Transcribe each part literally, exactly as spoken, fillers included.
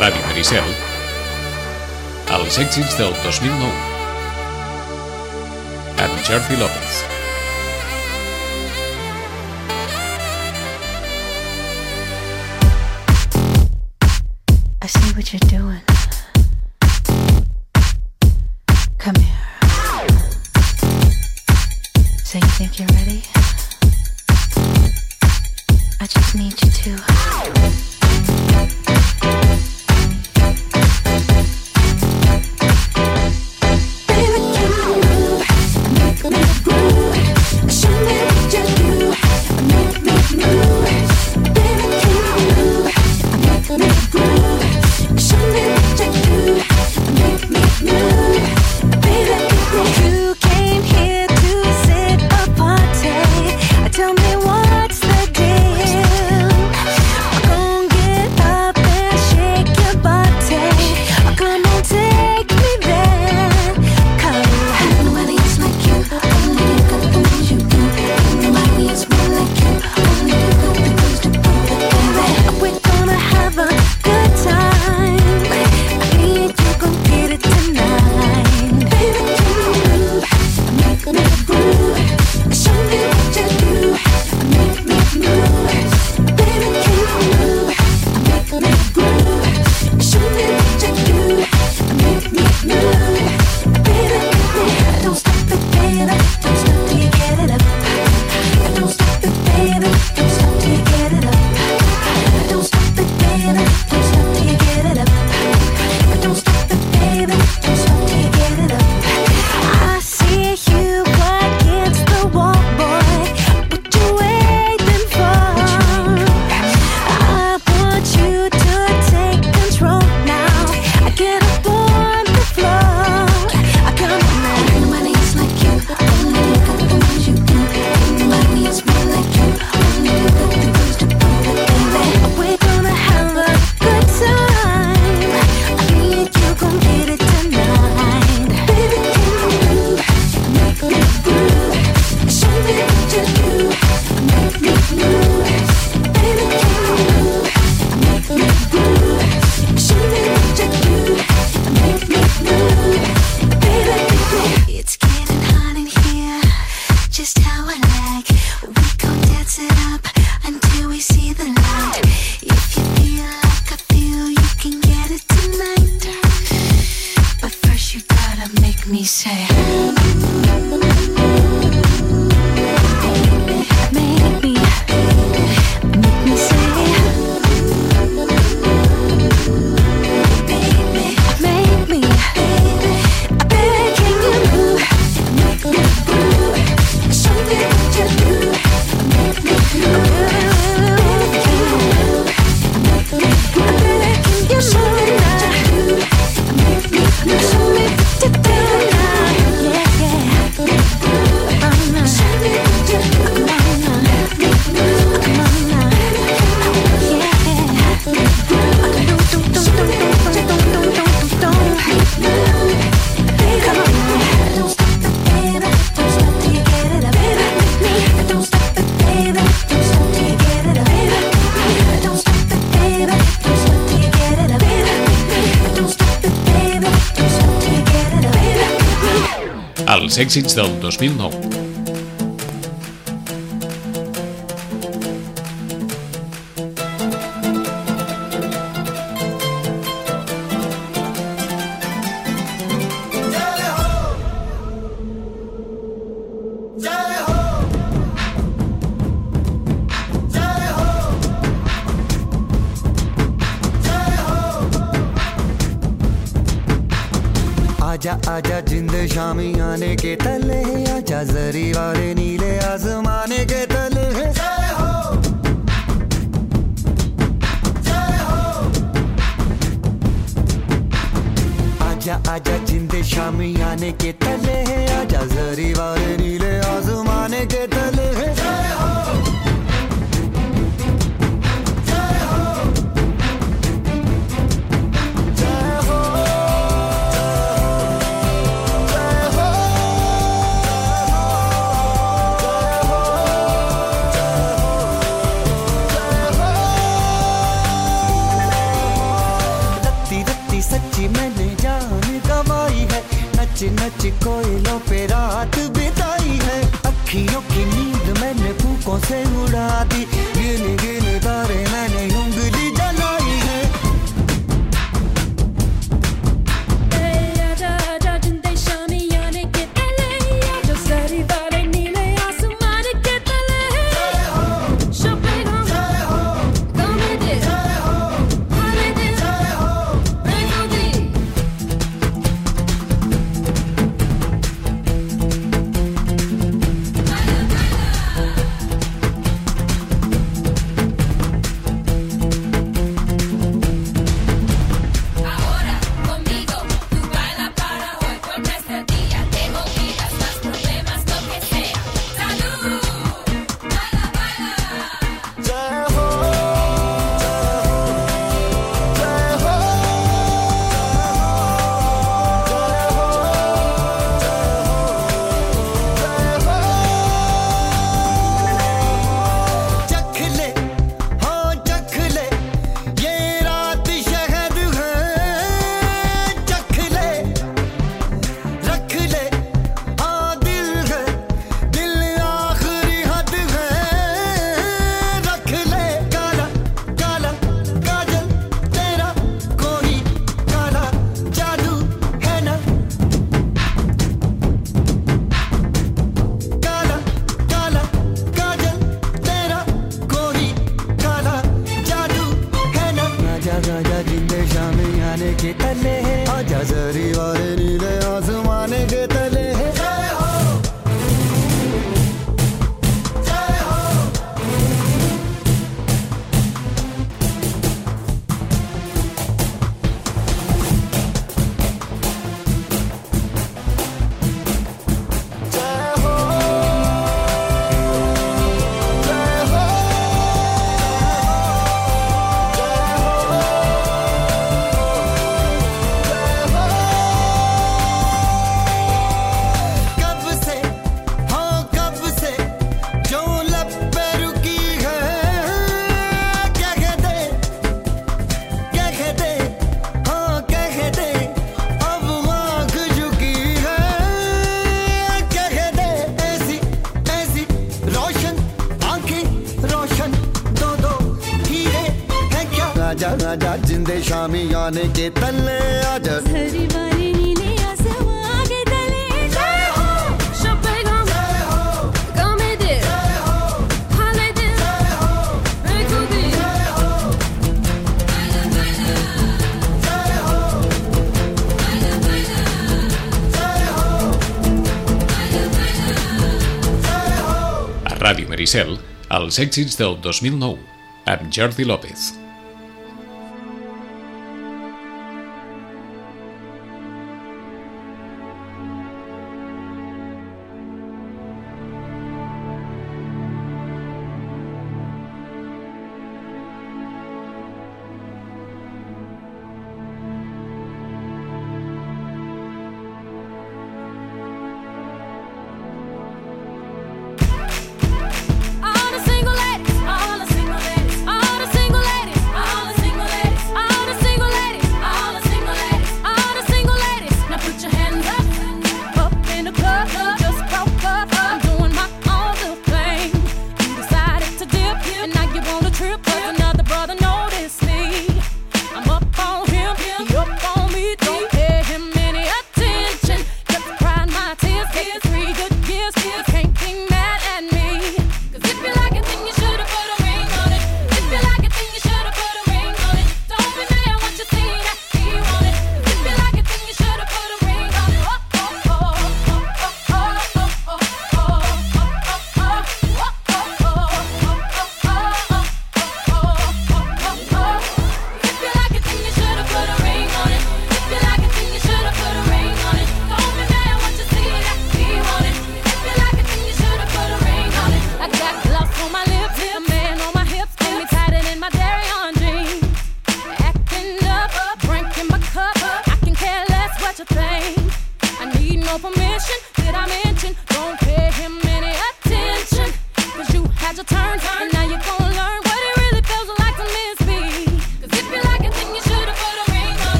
Ràdio Maricel, els èxits del dos mil nou, amb Jordi López. I see what you're doing. Come here. So you think you're ready? I just need you to. Els èxits del dos mil nou. आजा आजा जिंद शामी आने के तले है, आजा जरी वाले नीले आसमाने के तले है। जय हो जय हो आजा आजा जिंद शामी आने के तले है, आजा जरी वाले नीले आसमाने के तले है। जय हो नच नच कोयलों पे रात बिताई है, अखियों की नींद मैंने फूकों से उड़ा दी, गिन गिन तारे मैंने उंगली जलाई है। आजा जिंदे शामी आने के तले आजा हरी वाली नीले आसमां के तले जय हो शपेगम जय हो गमे दे जय हो हाले दे जय हो बेखुदी जय हो बाला बाला जय हो बाला बाला जय हो बाला बाला जय हो A Ràdio Maricel, els èxits del dos mil nou, amb Jordi López. All the single ladies, all the single ladies, all the single ladies.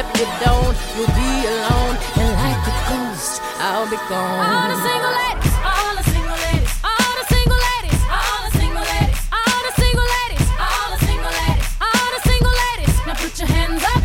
you don't, you'll be alone. And like a ghost, I'll be gone. All the single ladies, all the single ladies, all the single ladies, all the single ladies, all the single ladies, all the single ladies, all the single ladies. Now put your hands up.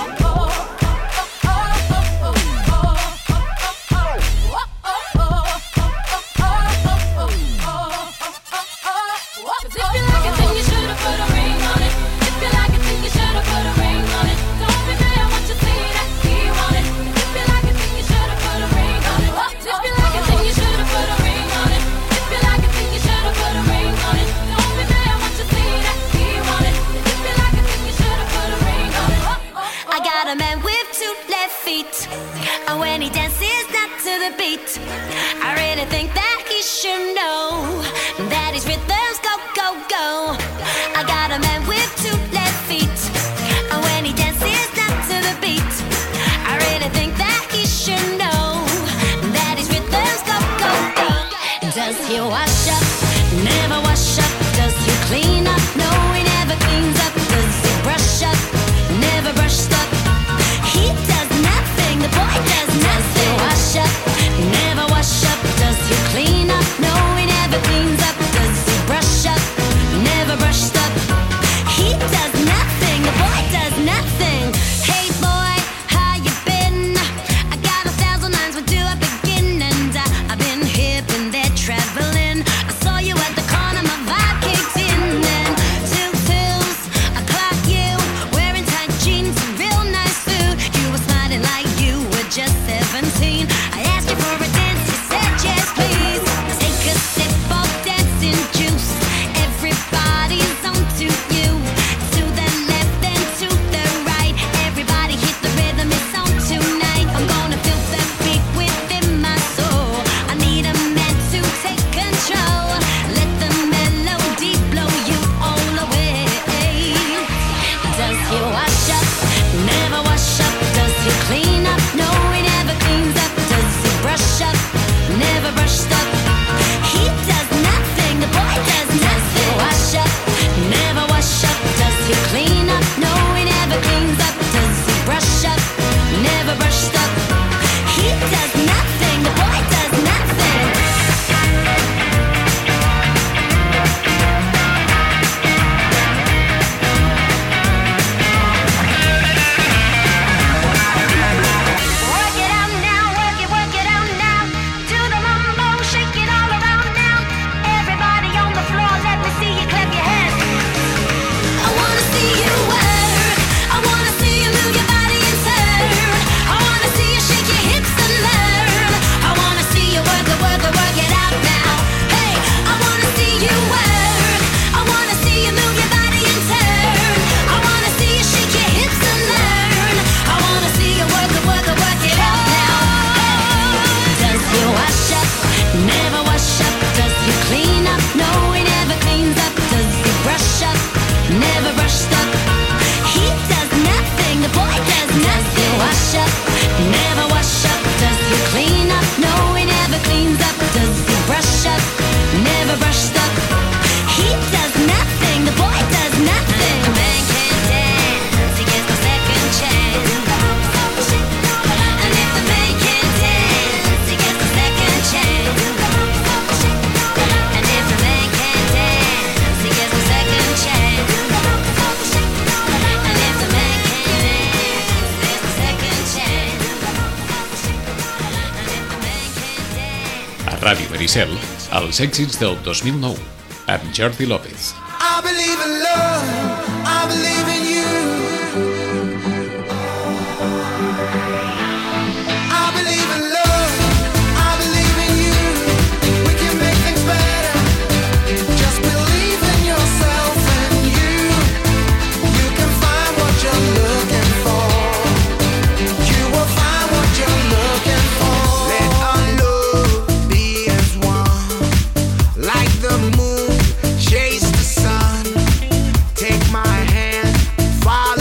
A man with two left feet, and when he dances not to the beat, I really think that he should know that his rhythms go, go, go. I got a man with two left feet, and when he dances not to the beat, I really think that he should know that his rhythms go, go, go. Does he wash up? Never wash up. Does he clean up? No, he never cleans up. Does he brush up? Never brushed up. He does nothing, the boy does nothing. Does he wash up? Never wash up. Does he clean up? No, he never cleans up. Does he brush up? Never brushed up. He does nothing, the boy does nothing. Hey boy, how you been? I got a thousand lines, where do I begin? And I, I've been hip and they're traveling. I saw you at the corner, my vibe kicked in. And two pills, I clock you wearing tight jeans, real nice food. You were smiling like you were just seventeen. I asked you for a dance, you said yes please. Take a sip of dancing juice. Everybody's on to you. To the left and to the right. Everybody hit the rhythm, it's on tonight. I'm gonna feel the beat within my soul. I need a man to take control. Let the melody blow you all away. Does he wash up? Never wash up. Does he clean up? No, he never cleans up. Does he brush up? Never brushed up. He does nothing, the boy does nothing. Does he wash up? Never wash up. Does he clean up? No, he never cleans up. Does he brush up? Never brushed up. He does nothing, the boy does nothing. Work it out now, work it, work it out now. Do the mambo, shake it all around now. Everybody on the floor, let me see you clap your hands. I wanna see you work. I wanna see you move your body and turn. I wanna see you shake your hips and learn. I wanna see you work it, work it, work it out now. Hey, I wanna see you work. I wanna see you move your body and turn. I wanna see you shake your hips and learn. I wanna see you work it, work it, work it out now. Does he wash up? Never wash up. Does he clean up? No, he never cleans up. Does he brush up? Never brushed up. He does nothing, the boy does nothing. Does he wash up? Never wash up. Does he clean up? No, he never cleans up. Does he brush up? Never brushed up. He does nothing, the boy does nothing. The man can't dance, he gets no second chance. And if the man can't dance, he gets no second chance. And if the man can't dance, he gets no second chance. And if the man can't dance, there's no second chance. And if the man can't dance. A Ràdio Maricel, els èxits del dos mil nou, amb Jordi López. I believe in love, I believe in you. I believe in love, I believe in you. We can make things better. Just believe in yourself and you. You can find what you're looking for. You will find what you're looking for. Let our love be as one, like the moon chase the sun. Take my hand, follow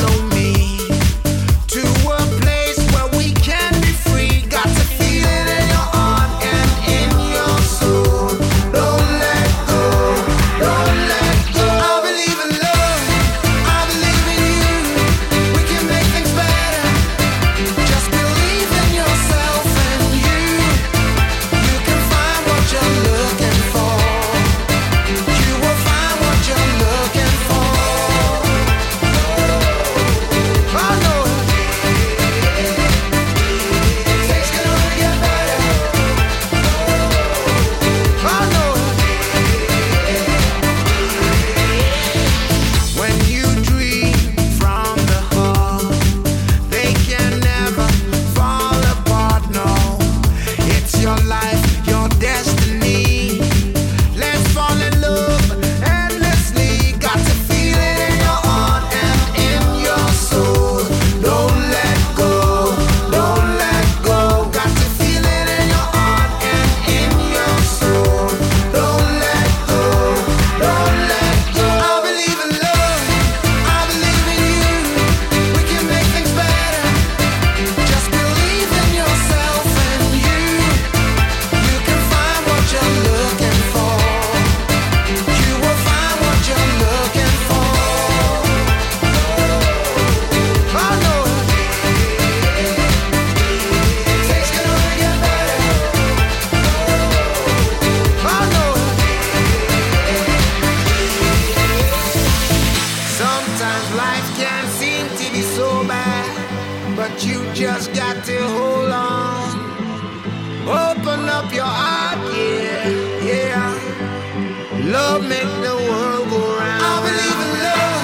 Sometimes life can seem to be so bad, but you just got to hold on. Open up your heart, yeah, yeah. Love make the world go round. I believe in love.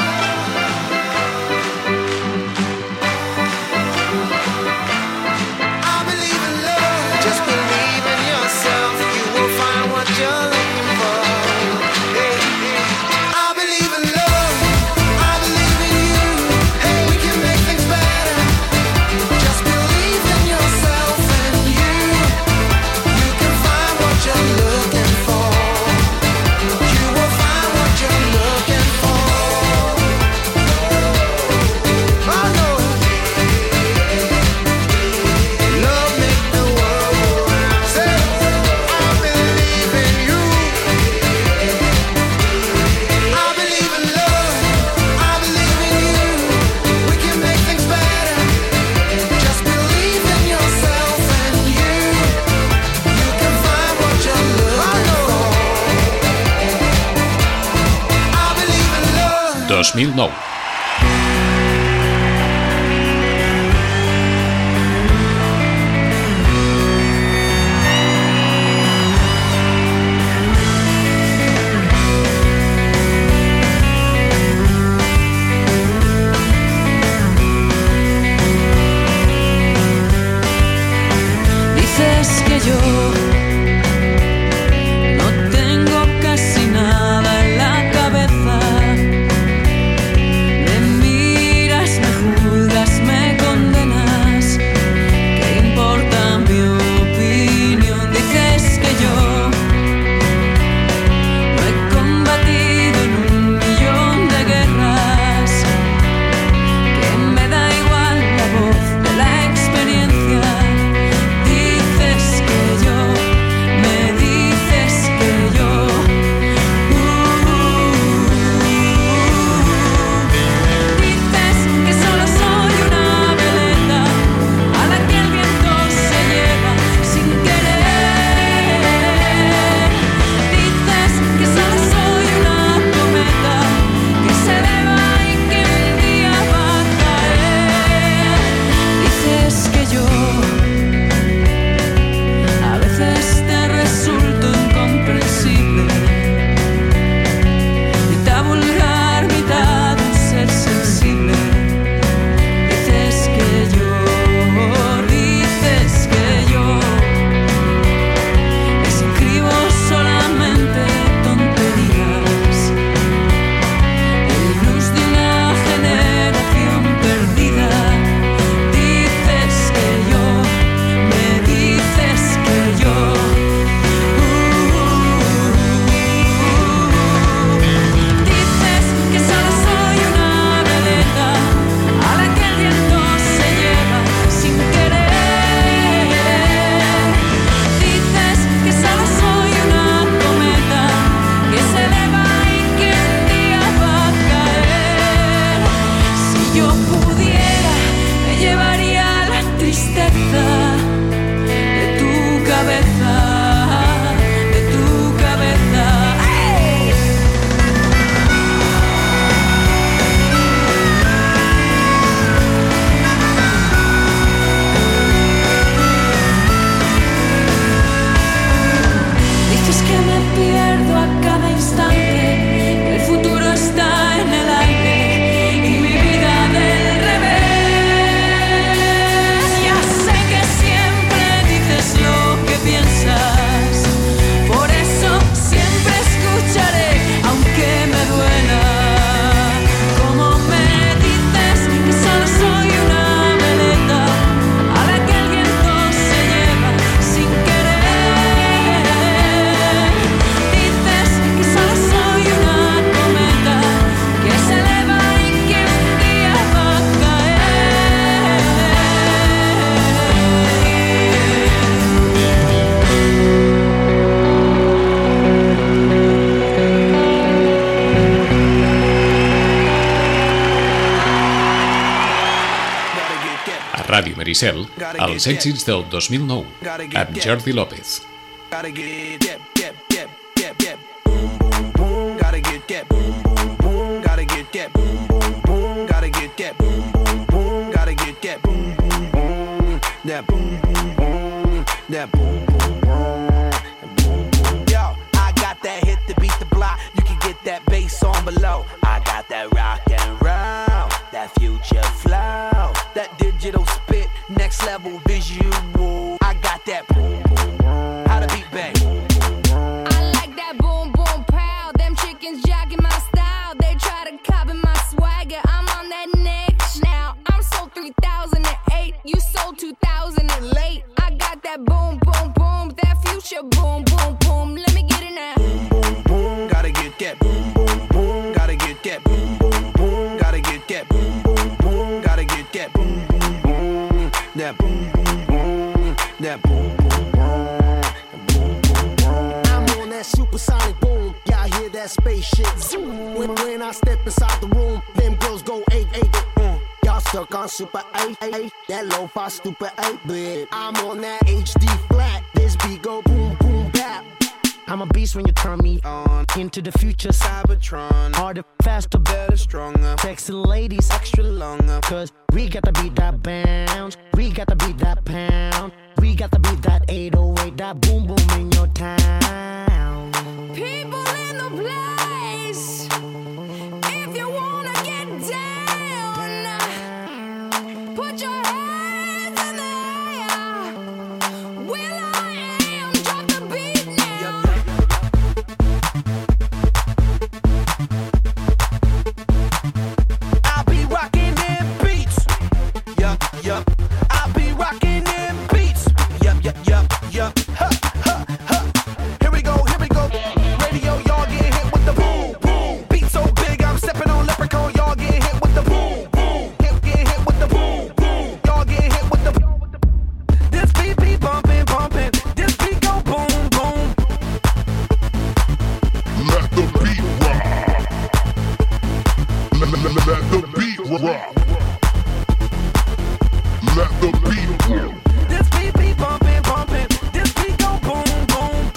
I believe in love. Just believe in yourself, you will find what you're looking for. Hey, hey. I believe in love. I believe in you. Hey, we can make things better. Just believe in yourself and you. You can find what you're looking for. You will find what you're looking for. Oh no. Love make the world go round. Say, I believe in you. I believe in love. I believe in you. We can make things better. Just believe in yourself and you. You can find what you're looking for. I believe in love. dos mil nou. Dices que yo no tengo casi nada en la cabeza. Me miras, me juzgas, me condenas. ¿Qué importa mi opinión? Dices que yo no he combatido en un millón de guerras, que me da igual la voz de la experiencia. Dices que yo, me dices que yo, uh, dices que solo soy una veleta a la que el viento se lleva sin querer. Dices que solo soy una cometa que se eleva y que un día va a caer. Dices que yo a veces te resulto incomprensible, mitad vulgar, mitad un ser sensible. Dices que yo, dices que yo escribo solamente tonterías, el blues de una generación perdida. Dices que yo, me dices que yo, uh, dices que solo soy una veleta a la que el viento se lleva sin querer. Dices que solo soy una cometa que se eleva y que un día va a caer. Si yo pudiera, me llevaría la tristeza de tu cabeza, de tu cabeza. ¡Hey! Dices que me pierdo a cada instante, que el futuro está en el aire y mi vida del revés. Ya sé que siempre dices lo que piensas, por eso siempre escucharé aunque me duela. Como me dices que solo soy una veleta a la que el viento se lleva sin querer. Dices que solo soy una cometa que se eleva y que un día va a caer. A Ràdio Maricel, els èxits del dos mil nou, amb Jordi López. Gotta get, yep, yep, yep, yep, yep. Boom, boom, boom. Gotta get, yep, boom, boom, boom. Gotta get, yep, boom, boom, That boom, boom, boom, boom, boom, boom. I'm on that supersonic boom. Y'all hear that spaceship zoom. When, when I step inside the room, them girls go eight, eight, mm. Y'all stuck on super eight, eight, that lo-fi stupid eight bit. I'm on that H D flat. This beat go boom, boom, bap. I'm a beast when you turn me on. Into the future, Cybertron. Harder, faster, better, stronger. Sexy ladies, extra longer. Cause we got to beat that bounce. We got to beat that pound. We got to beat that eight oh eight, that boom boom in your town. People in the place, if you wanna get down, put your hands in the air. Will I am, drop the beat now. I'll be rocking them beats. Yup, yup. I'll be rocking them beats. Yup, yup, yup, yup. Ha, ha, ha. Here we go, here we go. Radio, y'all get hit with the boom, boom. Beat so big, I'm stepping on leprechaun. Y'all get hit with the boom, boom. Hip get hit with the boom, boom. Y'all get hit with the. This beat be bumping, bumping. This beat go boom, boom. Let the beat rock. Let, let, let, let the beat rock. Let the beat rock. This beat be bumping, bumping. This beat go boom, boom.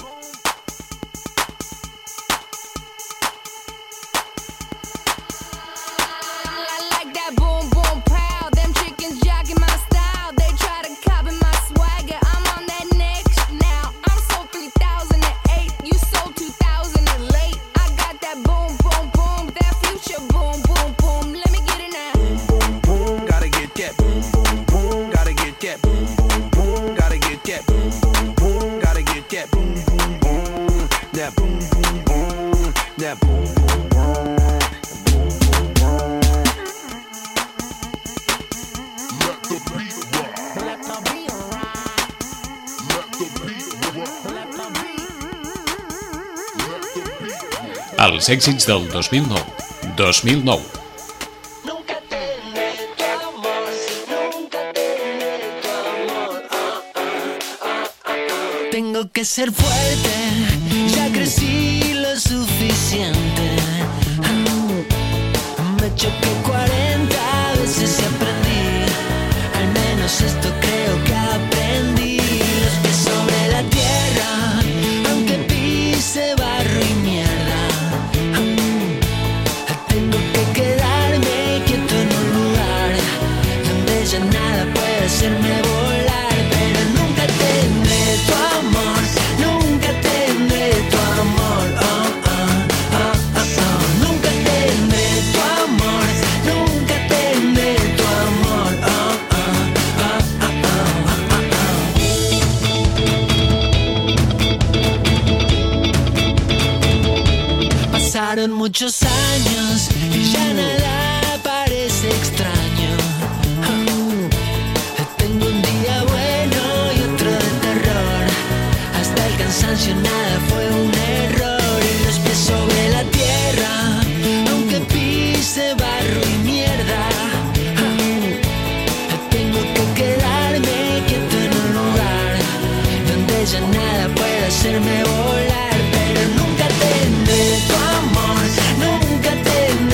I like that boom boom pow. Them chickens jogging my style. They try to copy my swagger. I'm on that next now. I'm so three thousand eight. You so two thousand late. I got that boom boom boom. That future boom boom boom. Let me get it now. Boom, boom, gotta get that. Boom, boom, boom, gotta get that. Boom, boom, boom, gotta get that. Boom, boom, boom, gotta get that. Boom, boom, boom, that boom, boom, boom, that boom, boom, boom, boom, boom, boom. Let the beat rock. Let the beat rock. Let the beat rock. Let the beat. Let the beat rock. Els èxits del dos mil nou. dos mil nou. Nunca tendré tu amor si nunca tendré tu amor. Ah, ah, ah, ah, ah. Tengo que ser fuerte, ya crecí lo suficiente. Me choqué cuarenta veces y aprendí, al menos esto creo que aprendí. Los pies sobre la tierra, aunque pise barro y mierda. Tengo que quedarme quieto en un lugar donde ya nada puede hacerme volar. Pero nunca tendré tu amor, nunca tendré tu amor. Oh, oh, oh, oh, oh. Nunca tendré tu amor, nunca tendré tu amor. Oh, oh, oh, oh, oh, oh. Pasaron muchos años y ya nada parece extraño. Tengo un día bueno y otro de terror. Hasta el cansancio nada fue un error. Y los pies sobre la tierra, aunque pise barro y mierda. Tengo que quedarme quieto en un lugar donde ya nada puede hacerme volar. Pero nunca tendré tu amor, nunca tendré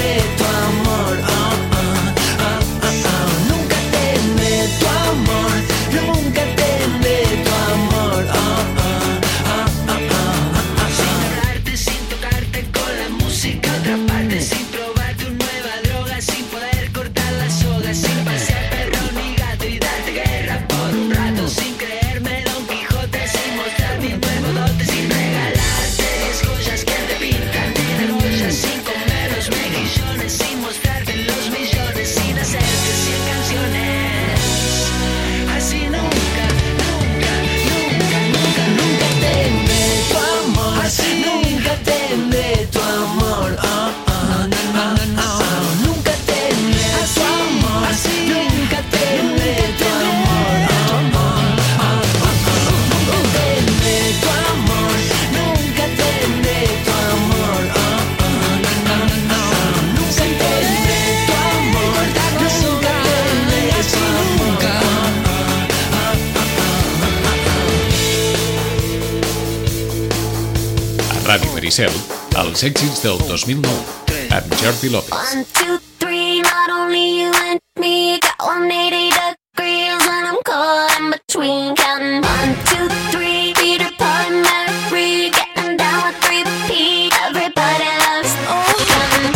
Maricel, els èxits del dos mil nou, amb Jordi López. One, two, three, not only you and me, got one eighty degrees and I'm caught in between. Counting one, two, three, Peter Pan, Mary, getting down with three P. Everybody loves oh, counting.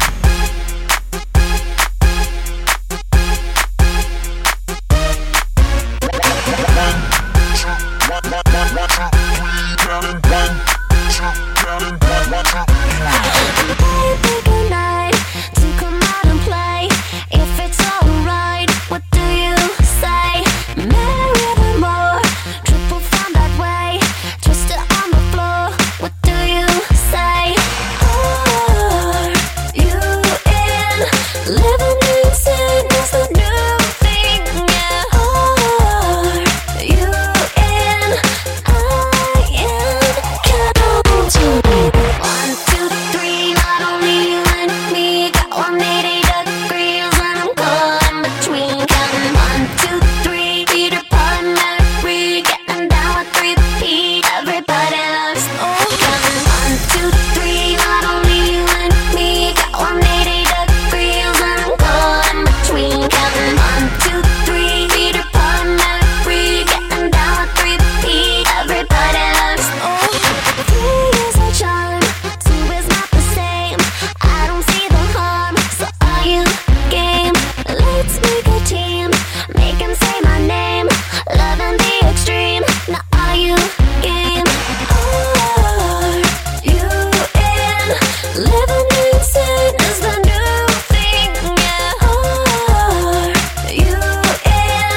Pick a night to come out and play. If it's alright, what do you say? Marry the more, triple fun that way. Twist it on the floor, what do you say? Are you in? Living in sin is the new thing, yeah. Are you in? I am. Count to one, two, three, not only you and me, got one eighty degrees and I'm caught in between. Counting one, two, three, Peter Pan, Mary, getting down with three P. Everybody loves oh, counting one, two, three, not only you and me, got one eighty degrees and I'm caught in between. Counting one, two, three, Peter Pan, Mary, getting down with three P. Everybody loves oh, three is a charm, two is not the same. I don't see the harm, so are you game? Let's make a team, make him say my name. Love in the extreme, now are you game? Are you in? Living in sin is the new thing, yeah. Are you in?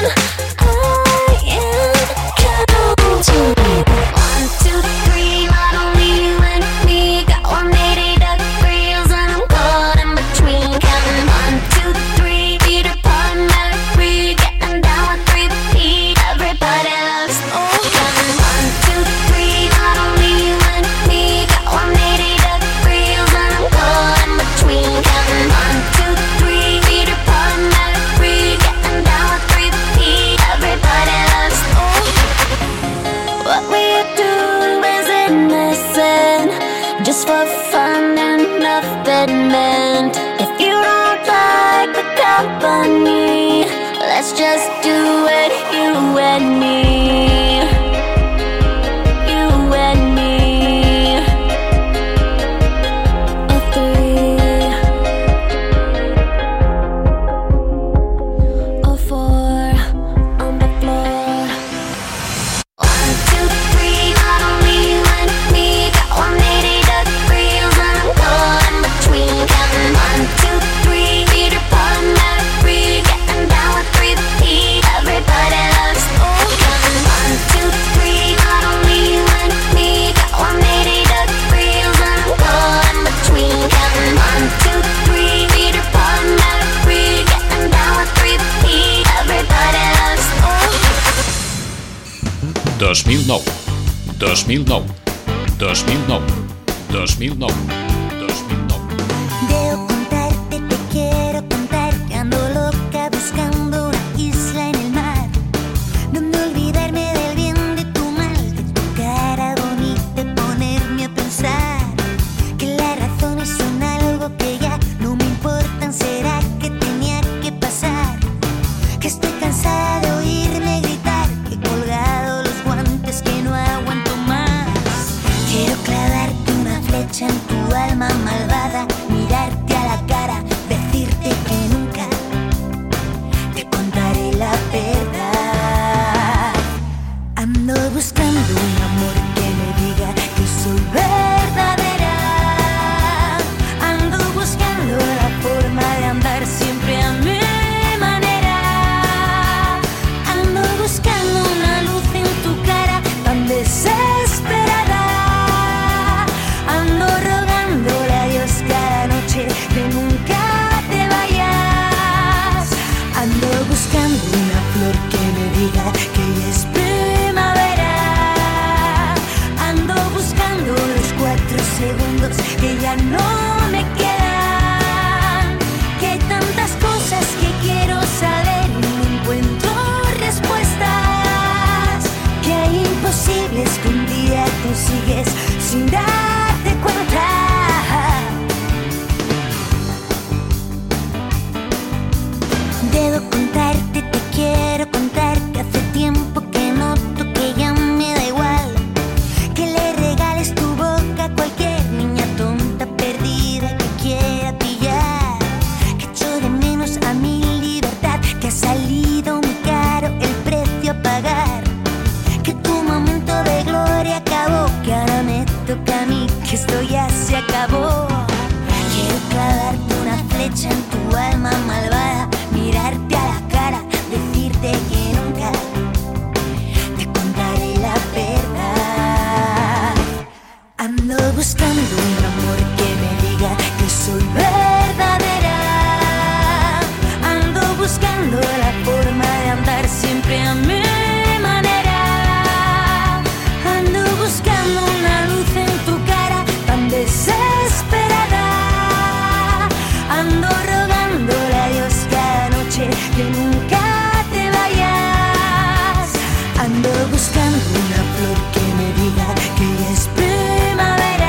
I am. Count to one, two, three, not only you and me, got one eighty degrees and I'm caught in between. Counting one, two, three, Peter Pan, Mary, getting down with three P. Everybody loves oh, counting one, two, three, not only you and me, got one eighty degrees and I'm caught in between. Counting one, two, three, Peter Pan, Mary, getting down with three P. Everybody loves oh. What we're doing is innocent, just for fun and nothing meant. If you don't like the company, let's just do it, you and me. You and me. A three, a four on the floor. One, two, three, not only you and me, got one eighty degrees and I'm caught in between. Counting one, two, three, Peter Pan, Mary, getting down with three P. Everybody loves oh, counting one, two, three, not only you and me, got one eighty degrees and I'm caught in between. Counting one, two, three, Peter Pan, Mary, getting down with three P. Everybody loves oh. dos mil nou, dos mil nou, dos mil nou, dos mil nou, dos mil nou. Debo contarte, te quiero contar que ando loca buscando una isla en el mar, donde olvidarme del bien, de tu mal, de tu cara bonita, ponerme a pensar que las razones son algo que ya no me importan. ¿Será que tenía que pasar? Que estoy cansada de oírme gritar, que he colgado los guantes, que no aguanto más. Quiero clavarte una flecha en tu alma marcha en tu alma malvada, mirarte a la cara, decirte que nunca te contaré la verdad. Ando buscando un amor que me diga que soy verdadera. Ando buscando la forma de andar siempre a mi manera. Ando buscando una luz en tu cara tan desesperada. Ando rogándole a Dios cada noche que nunca te vayas. Ando buscando una flor que me diga que es primavera.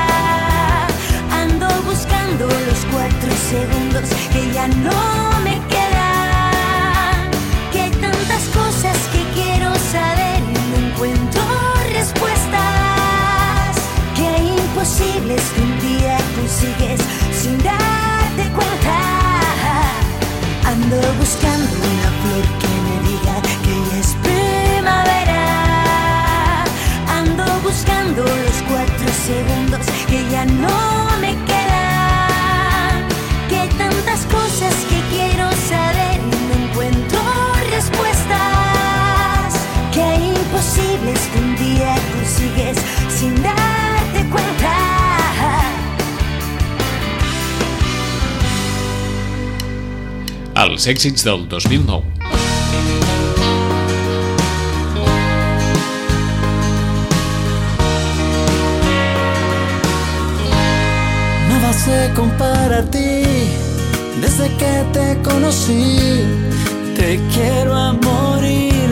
Ando buscando los cuatro segundos que ya no me quedan. Que hay tantas cosas que quiero saber y no encuentro respuestas. Que hay imposibles que un día consigues sin darte cuenta. Ando buscando una flor que me diga que ya es primavera. Ando buscando los cuatro segundos que ya no me quedan. Que hay tantas cosas que quiero saber y no encuentro respuestas. Que hay imposibles que un día consigues sin darte cuenta. Els èxits del dos mil nou. Nada se compara a ti desde que te conocí. Te quiero a morir.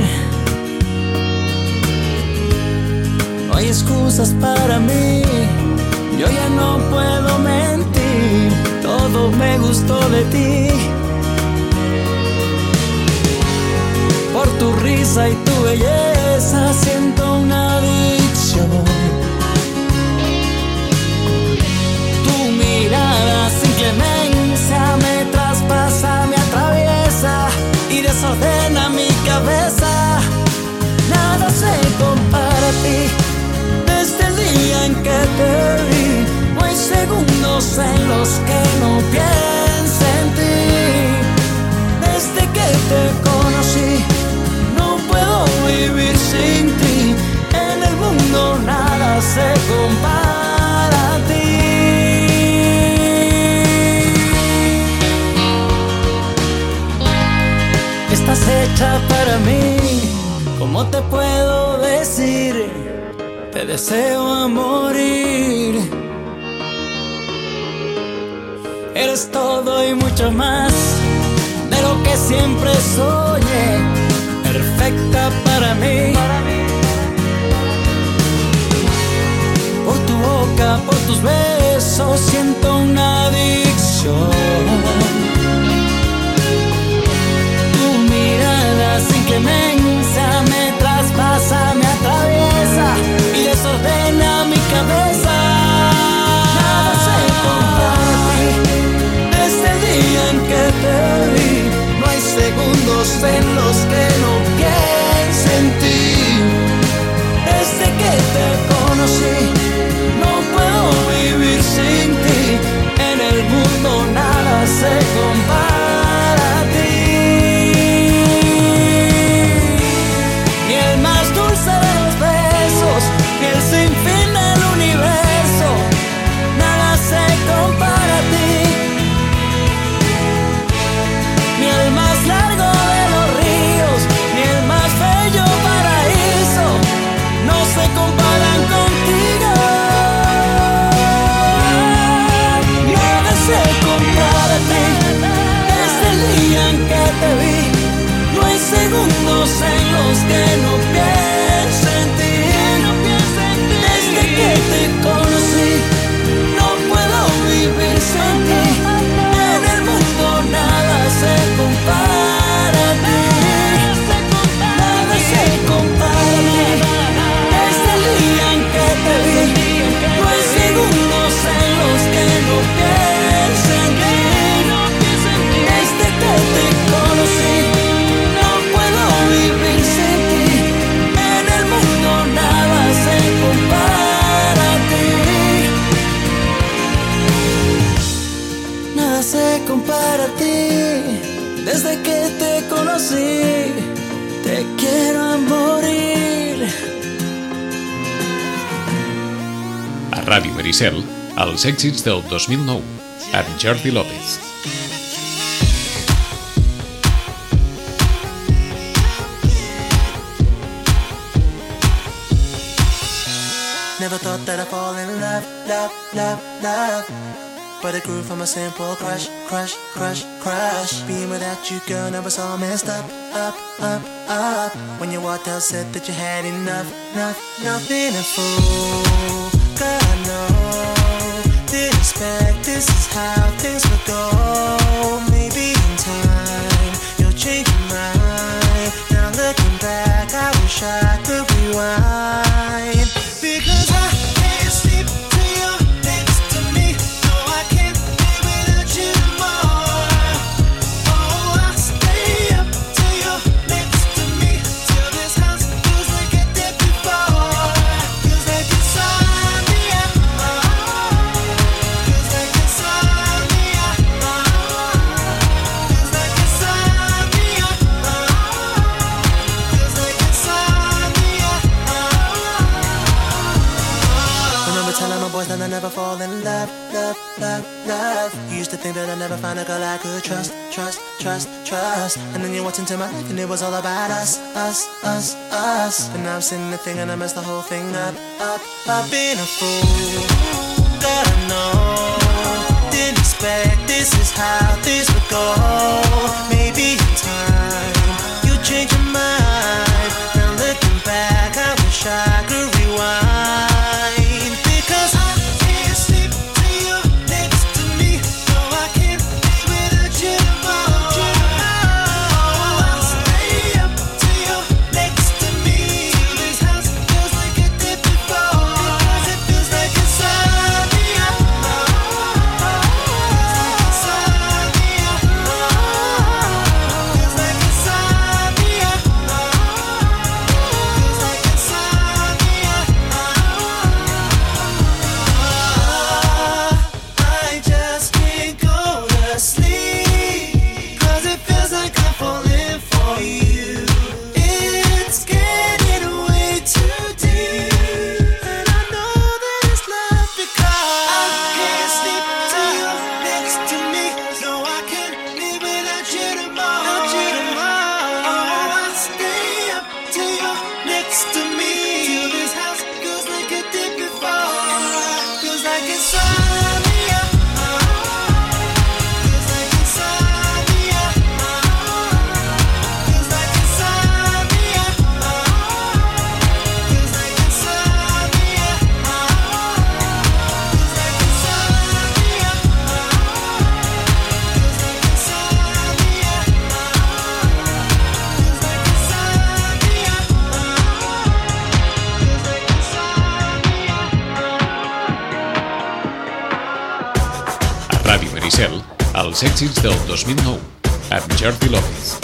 No hay excusas para mí. Yo ya no puedo mentir. Todo me gustó de ti. Por tu risa y tu belleza siento una adicción. Tu mirada sin clemencia me traspasa, me atraviesa y desordena mi cabeza. Nada se compara a ti. Desde el día en que te vi, no hay segundos en los que no piense en ti. Desde que te conocí, no puedo vivir sin ti. En el mundo nada se compara a ti. Estás hecha para mí. ¿Cómo te puedo decir? Te deseo a morir. Eres todo y mucho más de lo que siempre soñé. Perfecta para mí. Por tu boca, por tus besos siento una adicción. Tu mirada sin clemencia me traspasa, me atraviesa y desordena mi cabeza. Nada se compara a ti. Desde el día en que te vi, no hay segundos en los que no piense en ti. Desde que te conocí, no puedo vivir sin ti. En el mundo para ti. Desde que te conocí, te quiero a morir. A Ràdio Maricel, els èxits del dos mil nou, amb Jordi López. Never thought that I'd fall in love, love, love, love. But it grew from a simple crush, crush, crush, crush. Being without you, girl, never saw messed up, up, up, up. When you walked out, said that you had enough, enough, nothing to fool. God, I know, didn't expect this is how things would go. Maybe in time, you'll change your mind. Now looking back, I wish I could rewind. Because I can't sleep till you're next to me. No, I can't live without you tomorrow. Oh, I'll stay up till you're next to me. Till this house feels like it did before. Feels like it's on me, yeah. Feels like it's on me, yeah. Feels like it's on me, yeah. Feels like it's on me, yeah. Telling my boys that I never fall in love, love, love, love. You used to think that I'd never find a girl I could trust, trust, trust, trust. And then you walked into my life and it was all about us, us, us, us. But now I'm sitting there thinking I messed the whole thing up, up, up. Being a fool, God, I know. Didn't expect this is how this would go. Maybe in time, you change your mind. Now looking back, I wish I could rewind. Els èxits del dos mil nou, amb Jordi López.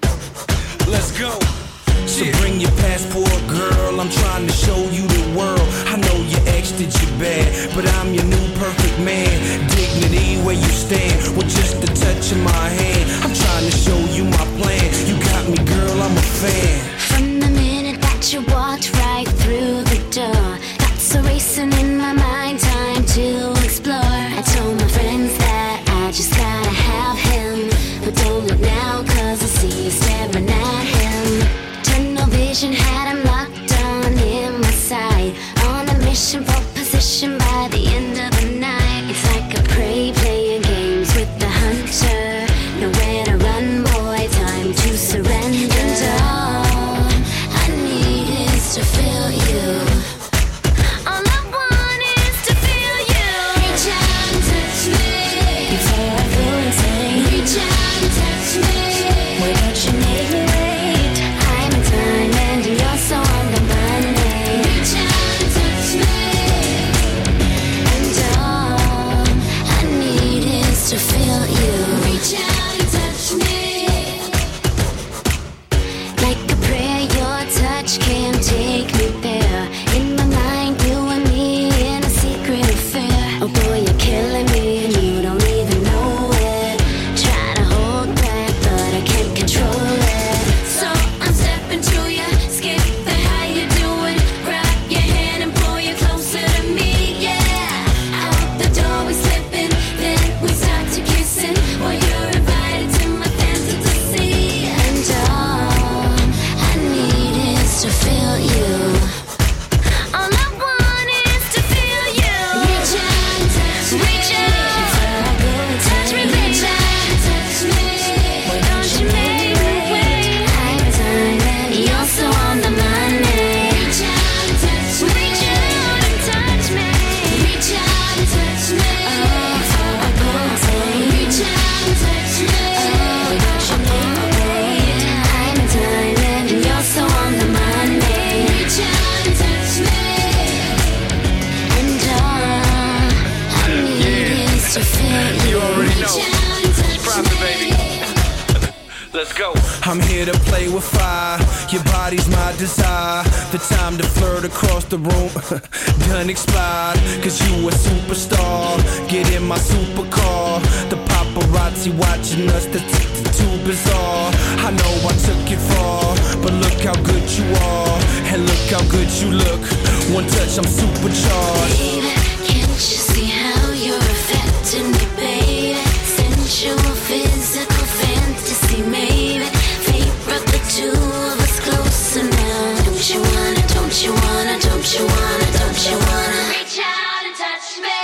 Let's go. So bring your passport, girl, I'm trying to show you the world. I know your ex did you bad, but I'm your new perfect man. Dignity where you stand, with just the touch of my hand. I'm trying to show you my plan. You got me, girl, I'm a fan. From the minute that you walked right through the door, thoughts are racing in my mind, time to explore. I told my friends that I just gotta have him, but don't look now, cause I see you staring at him. Tunnel vision had him locked on in my sight, on a mission for position by the end of the night. It's like a prey playing games with the hunt. Let's go. I'm here to play with fire. Your body's my desire. The time to flirt across the room done expired. Cause you a superstar. Get in my supercar. The paparazzi watching us. That's too bizarre. I know I took it far, but look how good you are. And look how good you look. One touch, I'm supercharged. Baby, can't you see how you're affecting me, baby? Sensual, physical fantasy, maybe. Fate brought the two of us closer now. Don't you wanna, don't you wanna, don't you wanna, don't you wanna reach out and touch me?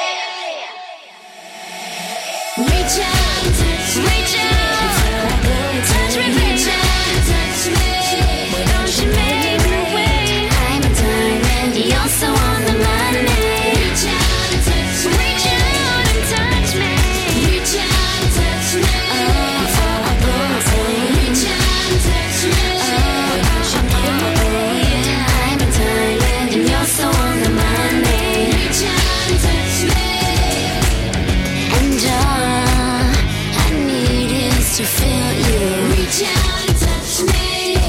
Reach out and touch me. Reach out, touch me, reach out and touch me. Why don't you make me wait? I'm a diamond, you're so on the money. Reach out and touch me. Reach out and touch me. Reach out and touch me. Oh, oh, oh, oh. Reach out and touch me. Oh, oh, oh, yeah. I'm a diamond and you're so on the money. Reach out and touch me. And all I need is to feel you. Reach out and touch me.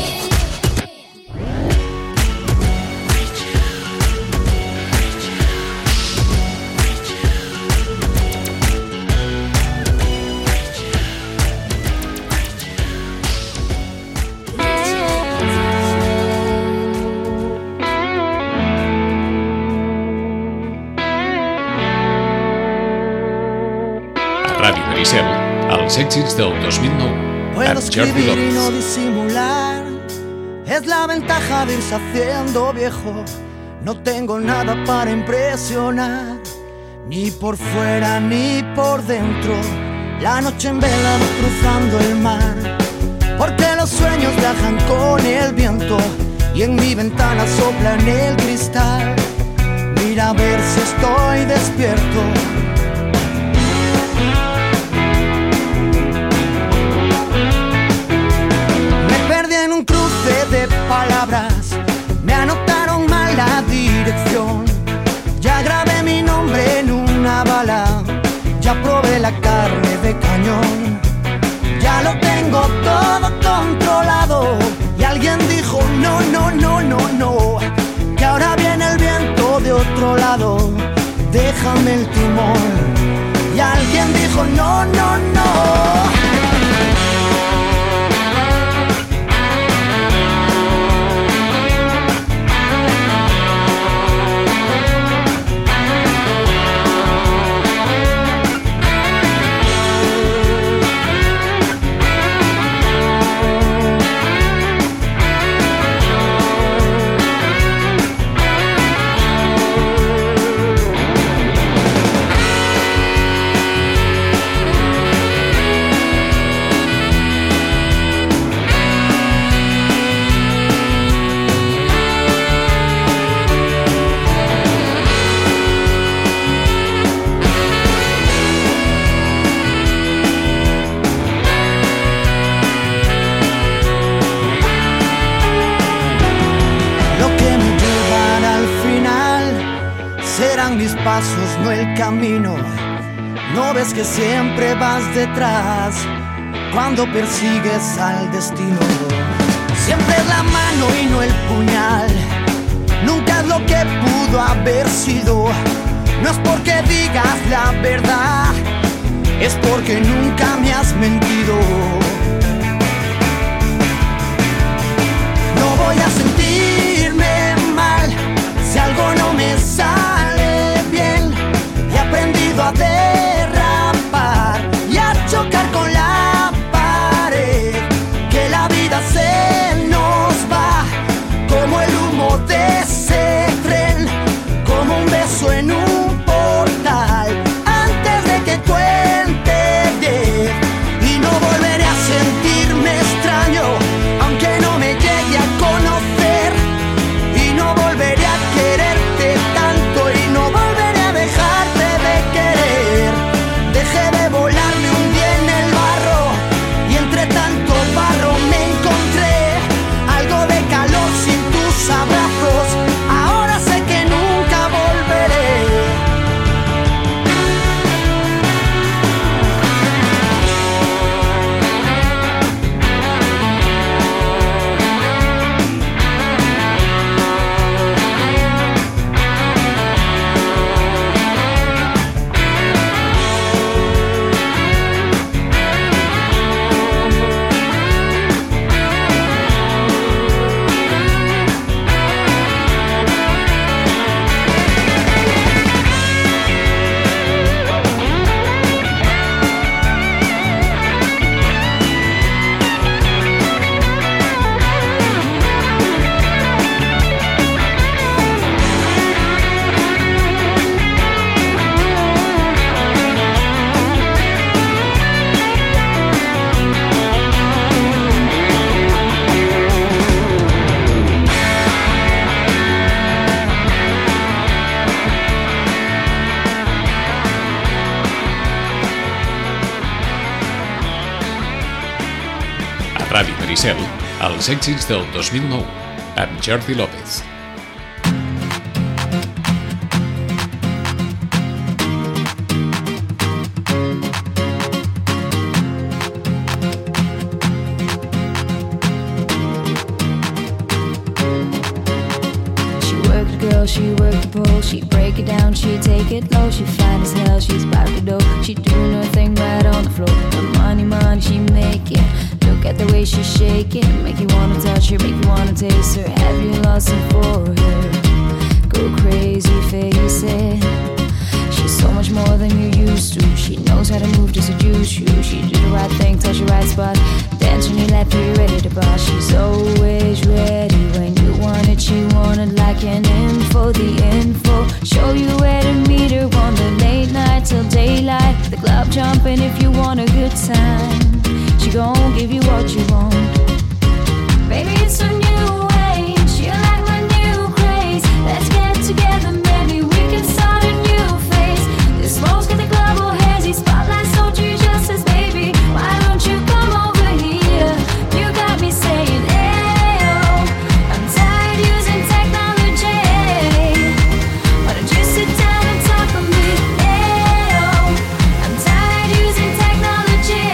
A Ràdio Maricel, els èxits del dos mil nou, Puedo amb Jordi escribir y no López. disimular. Es la ventaja de irse haciendo viejo. No tengo nada para impresionar, ni por fuera ni por dentro. La noche en vela voy cruzando el mar, porque los sueños viajan con el viento y en mi ventana sopla en el cristal. Mira a ver si estoy despierto. En un cruce de palabras me anotaron mal la dirección. Ya grabé mi nombre en una bala, ya probé la carne de cañón. Ya lo tengo todo controlado y alguien dijo no, no, no, no, no, que ahora viene el viento de otro lado, déjame el timón. Y alguien dijo no, no, no. Mis pasos, no el camino. No ves que siempre vas detrás cuando persigues al destino. Siempre es la mano y no el puñal. Nunca es lo que pudo haber sido. No es porque digas la verdad, es porque nunca me has mentido. No voy a sentirme mal si algo no me sale bien. He aprendido a derrapar y a chocar con la pared, que la vida se nos va como el humo de ese tren, como un beso en un portal antes de que cuente diez y no volveré. Ràdio Maricel, els èxits del dos mil nou, amb Jordi López. She worked the pole, she'd break it down, she'd take it low. She'd fine as hell, she's about to do. She'd doing her thing right on the floor. The money, money she making. Look at the way she's shaking. Make you wanna touch her, make you wanna taste her. Have you lost it for her? Go crazy, face it. She's so much more than you used to. She knows how to move to seduce you. She do the right thing, touch the right spot. Dance when you left, you're ready to boss. She's always ready when you want it. She want it like an info, the info. Show you where to meet her on the late night till daylight. The club jumping if you want a good time. She gon' give you what you want. Baby, it's a new age. You like my new craze. Let's get together, maybe we can start a new phase. This smoke's got the club all hazy. Spotlight so you just as baby. Why don't you come over here? You got me saying, ayo. I'm tired using technology. Why don't you sit down and talk with me? Ayo. I'm tired using technology.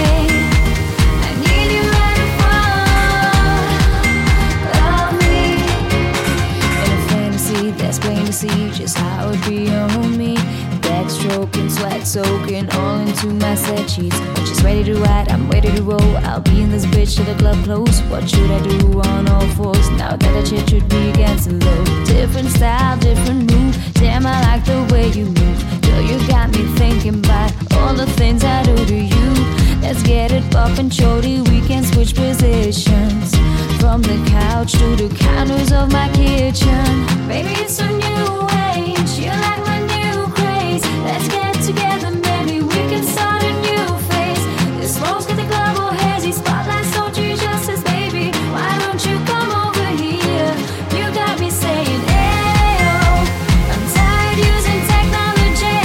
I need you right in front of me. In a fantasy that's plain to see just how it be on me. Backstroking, sweat soaking, all into my set sheets. When she's ready to ride, I'm ready to roll. I'll be in this bitch till the club close. What should I do on all fours? Now that I shit should be against the low. Different style, different move. Damn, I like the way you move. Girl, you got me thinking about all the things I do to you. Let's get it poppin', shorty. We can switch positions from the couch to the counters of my kitchen. Baby, it's a new age. You like my new craze. Let's get together, maybe we can start a new phase. This smoke's got the club all hazy. Spotlight so you just as baby. Why don't you come over here? You got me saying, ayo. I'm tired using technology.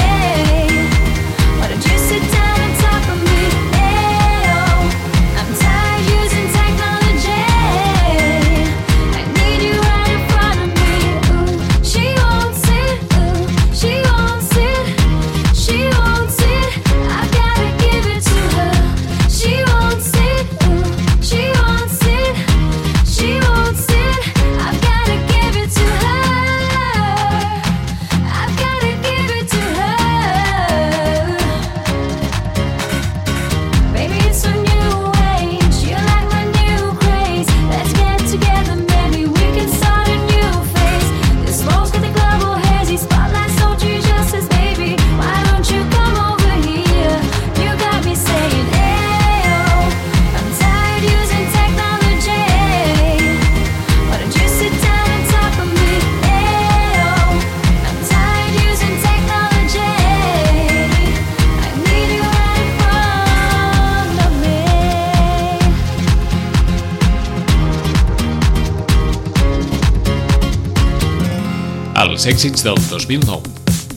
Why don't you sit down and talk with me? Ayo. I'm tired using technology. I need you right in front of me. Ooh, she wants it. Ooh, she wants it. She wants it. I gotta give it to her. She wants it. Ooh, she wants it. She wants it. I've gotta give it to her. I've gotta give it to her. Baby, it's a new age. You like my new craze. Let's get together, maybe we can start a new phase. This smoke's got the club all hazy. Spotlight so you just as baby. Why don't you come over here? You got me saying, ayo. I'm tired using technology. Why don't you sit down and talk with me? Ayo. I'm tired using technology. I need you right in front of me. Els èxits del dos mil nou.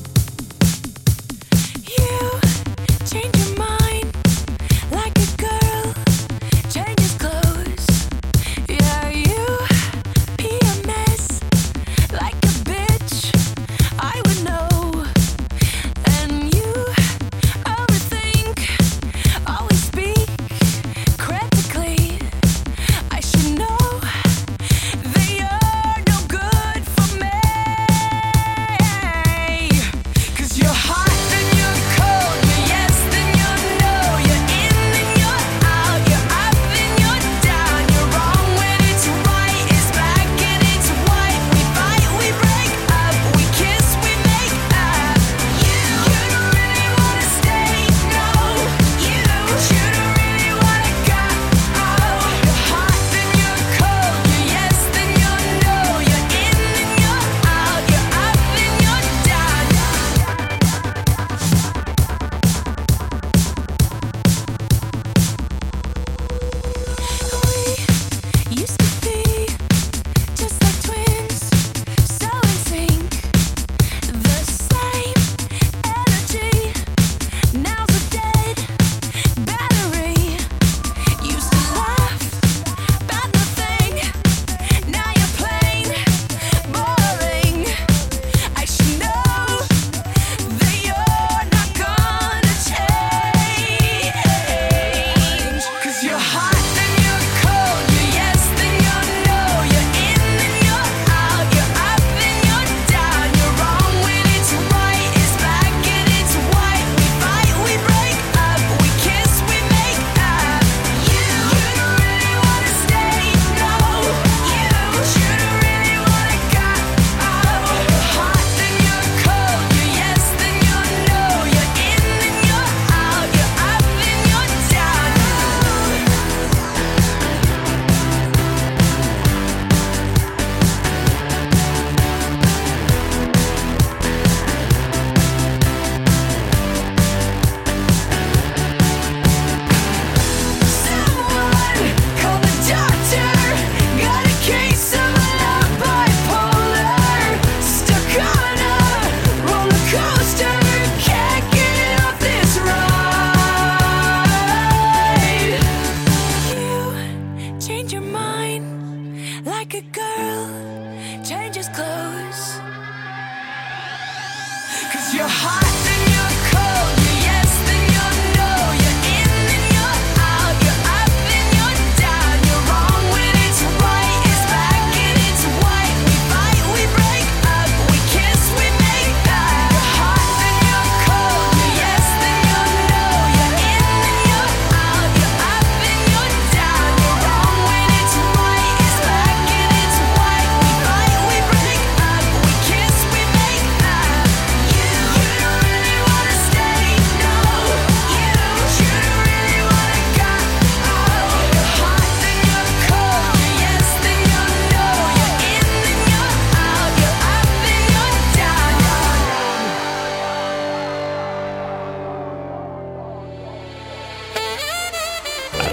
Change your mind like a girl changes clothes. Yeah, you pee a mess like a bitch. I would know. And you overthink, always speak critically. I should know that you're no good for me.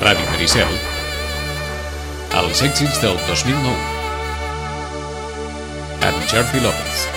Ràdio Maricel, els èxits del dos mil nou amb Jordi López.